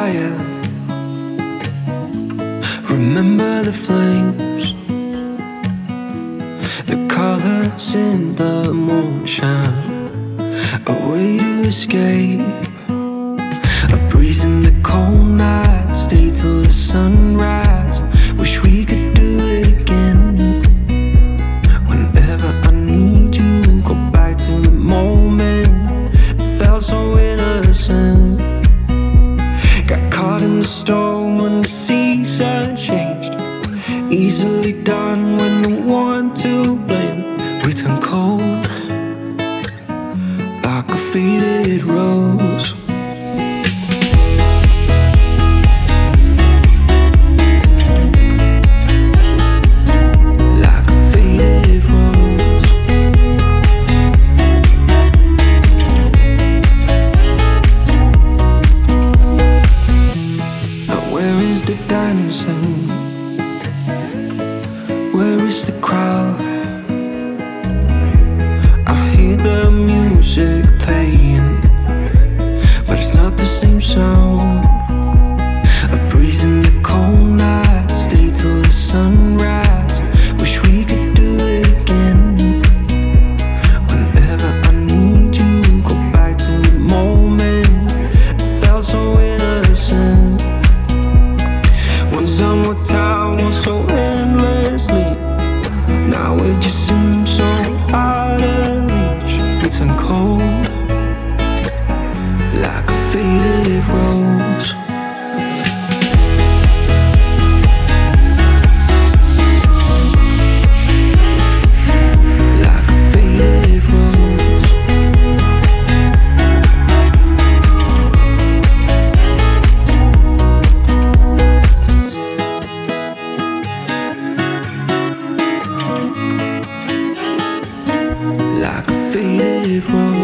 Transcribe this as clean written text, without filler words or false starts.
fire. Remember the flames, the colors in the moonshine, a way to escape, a breeze in the cold night. Stay till the sunrise. Wish we could do it again. Whenever I need you, go back to the moment. It felt so innocent. Got caught in the storm when the season changed. Easily done when no one to blame. We turn cold like a faded rose. Like a faded rose. Now where is the dancing? Where is the crowd? I hear the music playing, but it's not the same sound. A breeze in the cold night. Stay till the sunrise. Wish we could do it again. Whenever I need you, go back to the moment. It felt so innocent. One summer time was so endlessly. Now it just seems so out of reach. We turn cold like a faded rose. Like a faded rose. Like a faded rose.